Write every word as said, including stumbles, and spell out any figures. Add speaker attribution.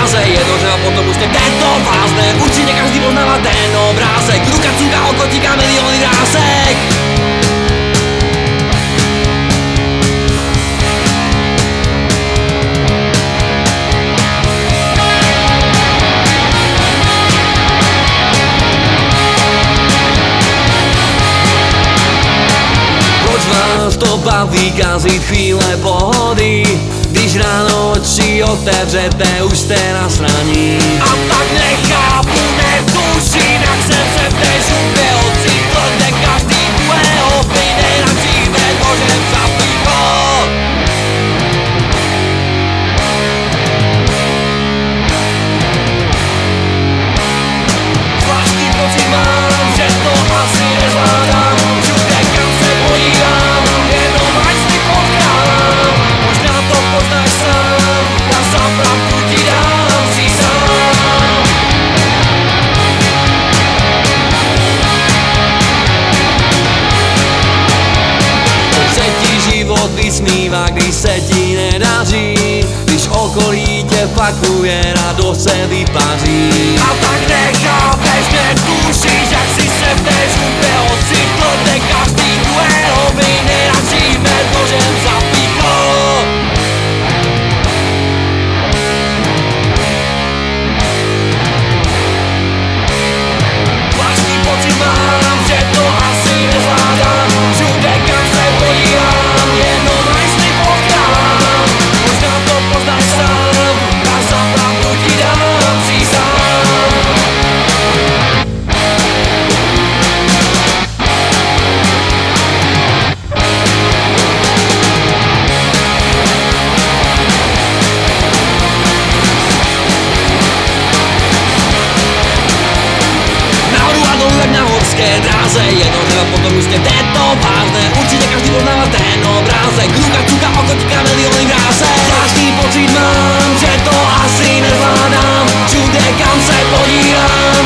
Speaker 1: dráze. Je to třeba potom už tento vázne. Určitě každý poznává ten obrázek. Ruka cuká, oko tíká, miliony vrásek. To baví kazit chvíle pohody, když ráno oči otevřete, už jste na sraní. A tak nechápu, netuším, jak jsem se v té župě ocitl, kde každý druhého vyjde na dříve nožem zapíchol. Zvláštní pocit mám, že to asi nezvládám, všude kam se podívám. Vysmívá, když se ti nedaří, když okolí tě fakuje, radost se vypaří. A tak nechápeš, netušíš, jak si se v té župě ocitl, kde každý druhého vyjde na dříve nožem zapíchol. Zvláštní pocit mám, že to asi nezvládám, všude kam se podívám. Dráze, jedno třeba potom už tě to vázne. Určitě každý poznává ten obrázek. Ruka cuká, oko tíká, miliony vrásek. Zvláštní pocit mám, že to asi nezvládám, všude kam se podívám.